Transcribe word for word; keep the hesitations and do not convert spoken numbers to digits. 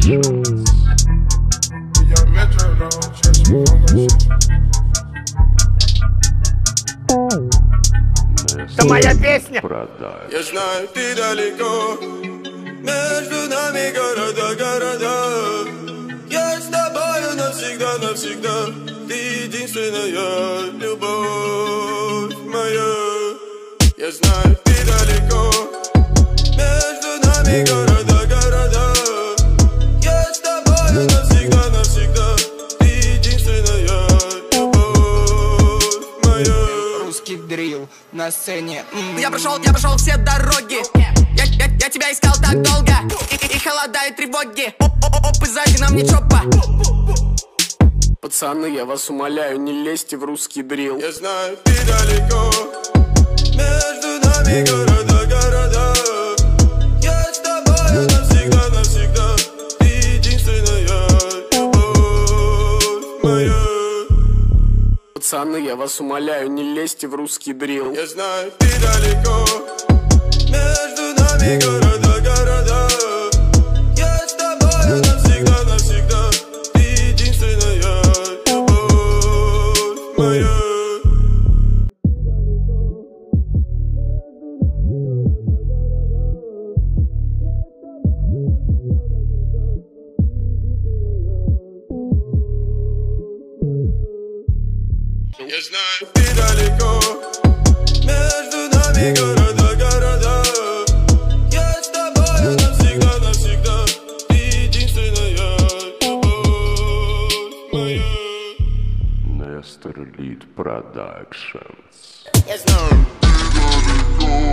Это моя песня. Я знаю, ты далеко, между нами города, города. Я с тобою навсегда, навсегда. Ты единственная любовь моя. Я знаю, ты далеко, между нами города, города. Я с тобою навсегда, навсегда. Ты единственная любовь моя. Русский дрил на сцене. м-м. Я прошел, я прошел все дороги. Я, я, я тебя искал так долго. И, и, и холода, и тревоги. Оп-оп-оп, и сзади нам не чопа. Пацаны, я вас умоляю, не лезьте в русский дрил. Я знаю, ты далеко, между нами города, города. Я с тобою навсегда, навсегда. Ты единственная любовь моя. Пацаны, я вас умоляю, не лезьте в русский дрил. Я знаю, ты далеко, между нами города, города. Я с тобою навсегда, навсегда. Ты единственная любовь моя. Я знаю, ты далеко, между нами города, города. Я с тобою навсегда, навсегда. Ты единственная любовь моя. Нестор Лид Продакшнс. Я знаю. Ты далеко,